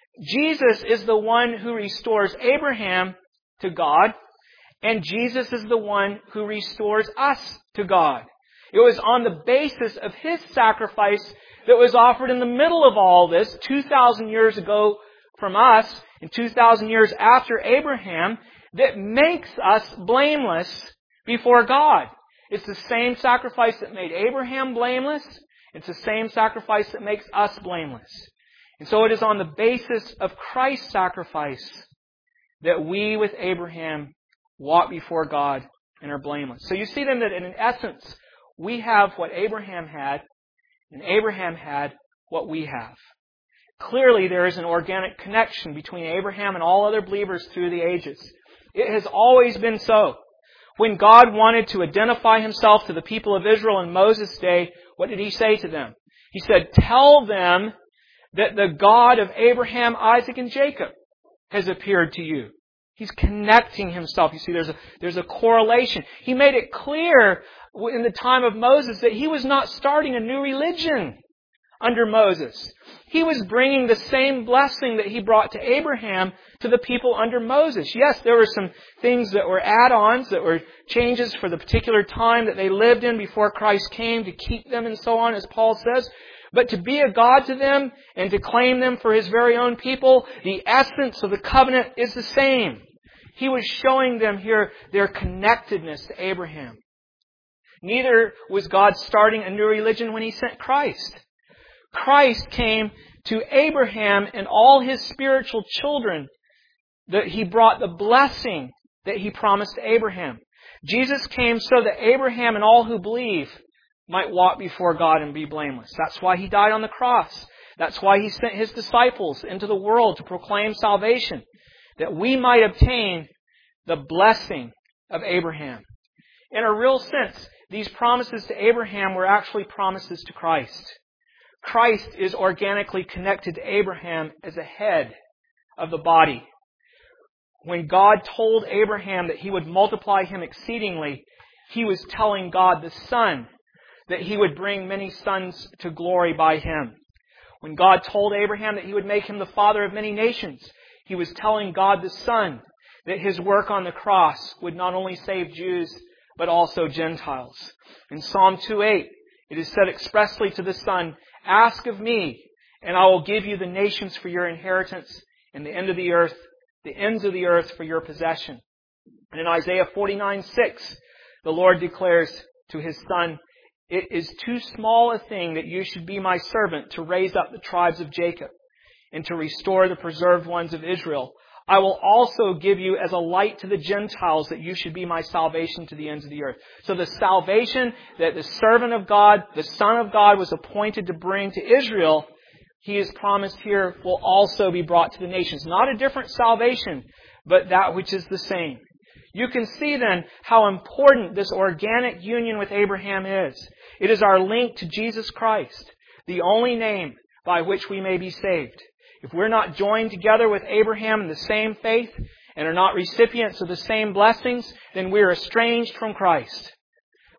Jesus is the one who restores Abraham to God, and Jesus is the one who restores us to God. It was on the basis of His sacrifice that was offered in the middle of all this, 2,000 years ago from us, and 2,000 years after Abraham, that makes us blameless before God. It's the same sacrifice that made Abraham blameless. It's the same sacrifice that makes us blameless. And so it is on the basis of Christ's sacrifice that we with Abraham walk before God and are blameless. So you see then that in essence, we have what Abraham had, and Abraham had what we have. Clearly there is an organic connection between Abraham and all other believers through the ages. It has always been so. When God wanted to identify Himself to the people of Israel in Moses' day, what did He say to them? He said, tell them that the God of Abraham, Isaac, and Jacob has appeared to you. He's connecting Himself. You see, there's a correlation. He made it clear in the time of Moses that He was not starting a new religion under Moses. He was bringing the same blessing that He brought to Abraham to the people under Moses. Yes, there were some things that were add-ons, that were changes for the particular time that they lived in before Christ came to keep them and so on, as Paul says. But to be a God to them and to claim them for His very own people, the essence of the covenant is the same. He was showing them here their connectedness to Abraham. Neither was God starting a new religion when He sent Christ. Christ came to Abraham and all his spiritual children, that He brought the blessing that He promised to Abraham. Jesus came so that Abraham and all who believe might walk before God and be blameless. That's why He died on the cross. That's why He sent His disciples into the world to proclaim salvation, that we might obtain the blessing of Abraham. In a real sense, these promises to Abraham were actually promises to Christ. Christ is organically connected to Abraham as a head of the body. When God told Abraham that He would multiply him exceedingly, He was telling God the Son that He would bring many sons to glory by him. When God told Abraham that He would make him the father of many nations, He was telling God the Son that His work on the cross would not only save Jews, but also Gentiles. In Psalm 2:8, it is said expressly to the Son, ask of me, and I will give you the nations for your inheritance, and the ends of the earth for your possession. And in Isaiah 49:6, the Lord declares to His Son, it is too small a thing that you should be my servant to raise up the tribes of Jacob and to restore the preserved ones of Israel. I will also give you as a light to the Gentiles that you should be my salvation to the ends of the earth. So the salvation that the servant of God, the Son of God, was appointed to bring to Israel, He is promised here will also be brought to the nations. Not a different salvation, but that which is the same. You can see then how important this organic union with Abraham is. It is our link to Jesus Christ, the only name by which we may be saved. If we're not joined together with Abraham in the same faith and are not recipients of the same blessings, then we are estranged from Christ.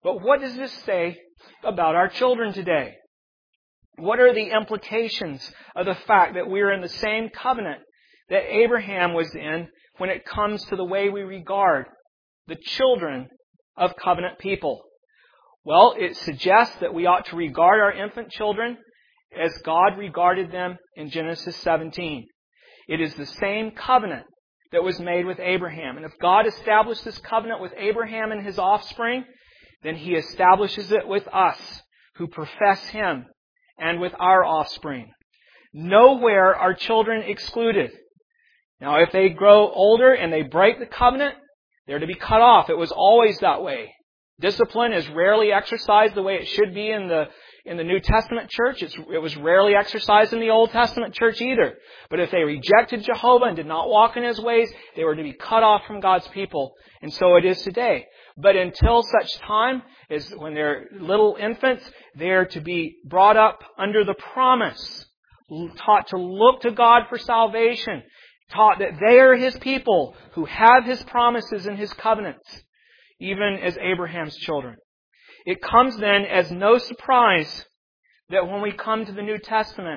But what does this say about our children today? What are the implications of the fact that we are in the same covenant that Abraham was in when it comes to the way we regard the children of covenant people? Well, it suggests that we ought to regard our infant children as God regarded them in Genesis 17. It is the same covenant that was made with Abraham. And if God established this covenant with Abraham and his offspring, then He establishes it with us who profess Him and with our offspring. Nowhere are children excluded. Now, if they grow older and they break the covenant, they're to be cut off. It was always that way. Discipline is rarely exercised the way it should be in the New Testament church. It was rarely exercised in the Old Testament church either. But if they rejected Jehovah and did not walk in His ways, they were to be cut off from God's people. And so it is today. But until such time as when they're little infants, they're to be brought up under the promise, taught to look to God for salvation, taught that they are His people who have His promises and His covenants, even as Abraham's children. It comes then as no surprise that when we come to the New Testament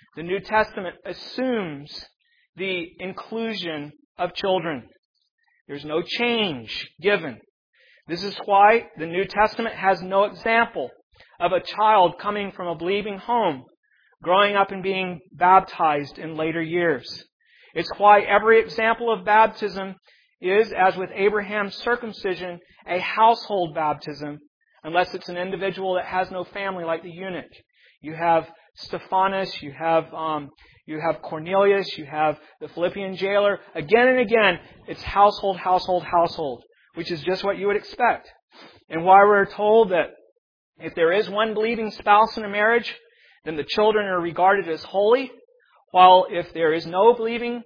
assumes the inclusion of children. There's no change given. This is why the New Testament has no example of a child coming from a believing home, growing up and being baptized in later years. It's why every example of baptism is, as with Abraham's circumcision, a household baptism, unless it's an individual that has no family like the eunuch. You have Stephanus, you have Cornelius, you have the Philippian jailer. Again and again, it's household, which is just what you would expect. And why we're told that if there is one believing spouse in a marriage, then the children are regarded as holy, while if there is no believing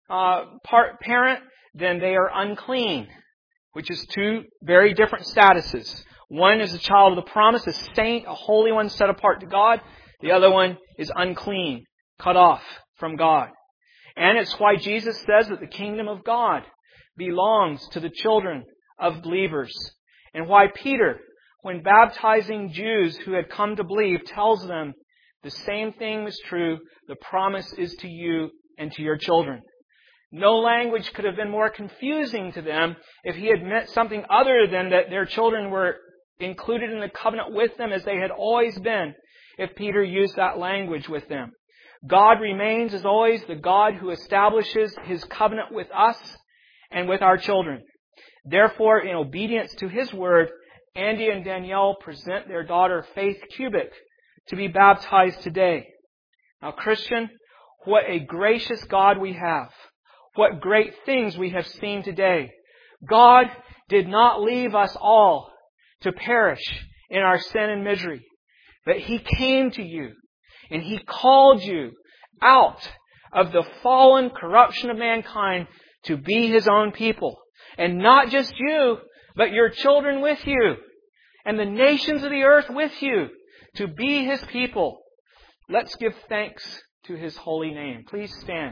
parent, then they are unclean, which is two very different statuses. One is a child of the promise, a saint, a holy one set apart to God. The other one is unclean, cut off from God. And it's why Jesus says that the kingdom of God belongs to the children of believers. And why Peter, when baptizing Jews who had come to believe, tells them the same thing is true. The promise is to you and to your children. No language could have been more confusing to them if he had meant something other than that their children were included in the covenant with them as they had always been, if Peter used that language with them. God remains, as always, the God who establishes His covenant with us and with our children. Therefore, in obedience to His word, Andy and Danielle present their daughter, Faith Cubic, to be baptized today. Now, Christian, what a gracious God we have. What great things we have seen today. God did not leave us all to perish in our sin and misery, but He came to you and He called you out of the fallen corruption of mankind to be His own people. And not just you, but your children with you and the nations of the earth with you to be His people. Let's give thanks to His holy name. Please stand.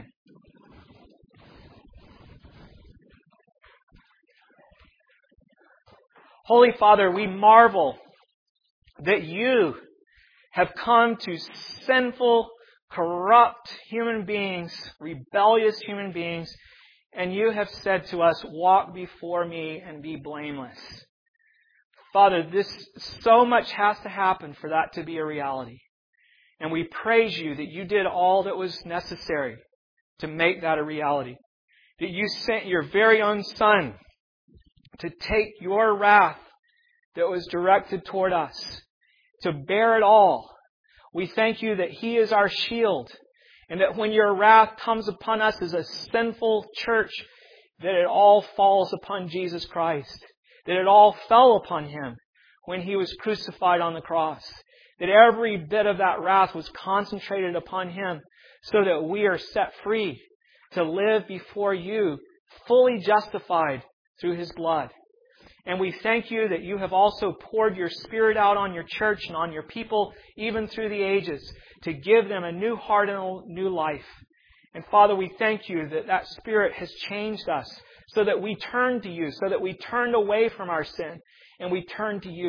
Holy Father, we marvel that You have come to sinful, corrupt human beings, rebellious human beings, and You have said to us, walk before Me and be blameless. Father, so much has to happen for that to be a reality. And we praise You that You did all that was necessary to make that a reality. That You sent Your very own Son to take Your wrath that was directed toward us, to bear it all. We thank You that He is our shield, and that when Your wrath comes upon us as a sinful church, that it all falls upon Jesus Christ, that it all fell upon Him when He was crucified on the cross, that every bit of that wrath was concentrated upon Him so that we are set free to live before You, fully justified through His blood. And we thank You that You have also poured Your Spirit out on Your church and on Your people, even through the ages, to give them a new heart and a new life. And Father, we thank You that that Spirit has changed us so that we turn to You, so that we turned away from our sin and we turn to You.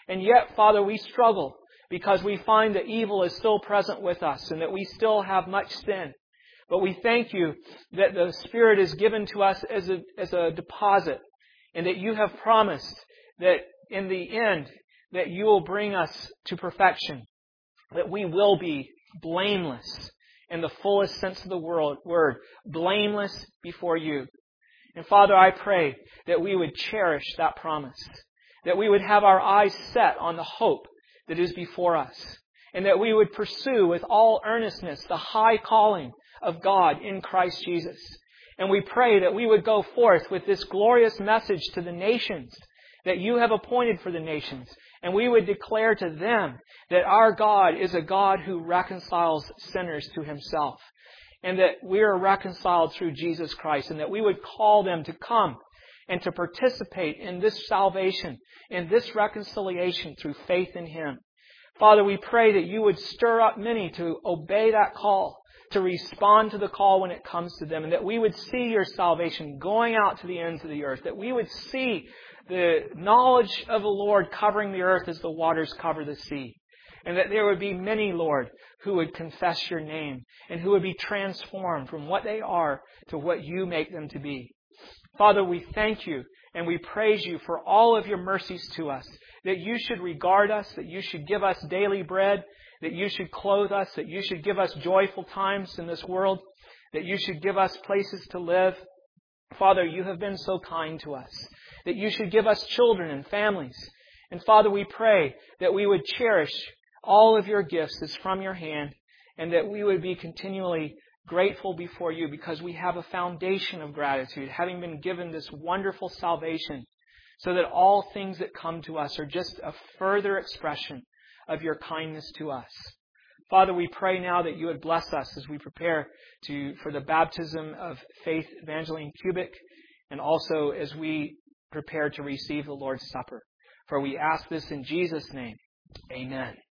And yet, Father, we struggle because we find that evil is still present with us and that we still have much sin. But we thank you that the Spirit is given to us as a deposit, and that you have promised that in the end that you will bring us to perfection, that we will be blameless in the fullest sense of the word, blameless before you. And Father, I pray that we would cherish that promise, that we would have our eyes set on the hope that is before us, and that we would pursue with all earnestness the high calling of God in Christ Jesus. And we pray that we would go forth with this glorious message to the nations that you have appointed for the nations. And we would declare to them that our God is a God who reconciles sinners to Himself. And that we are reconciled through Jesus Christ. And that we would call them to come and to participate in this salvation, in this reconciliation through faith in Him. Father, we pray that you would stir up many to obey that call, to respond to the call when it comes to them, and that we would see your salvation going out to the ends of the earth, that we would see the knowledge of the Lord covering the earth as the waters cover the sea, and that there would be many, Lord, who would confess your name and who would be transformed from what they are to what you make them to be. Father, we thank you and we praise you for all of your mercies to us, that you should regard us, that you should give us daily bread, that you should clothe us, that you should give us joyful times in this world, that you should give us places to live. Father, you have been so kind to us, that you should give us children and families. And Father, we pray that we would cherish all of your gifts as from your hand, and that we would be continually grateful before you because we have a foundation of gratitude, having been given this wonderful salvation, so that all things that come to us are just a further expression of your kindness to us. Father, we pray now that you would bless us as we prepare for the baptism of Faith Evangeline Kubik, and also as we prepare to receive the Lord's Supper. For we ask this in Jesus' name. Amen.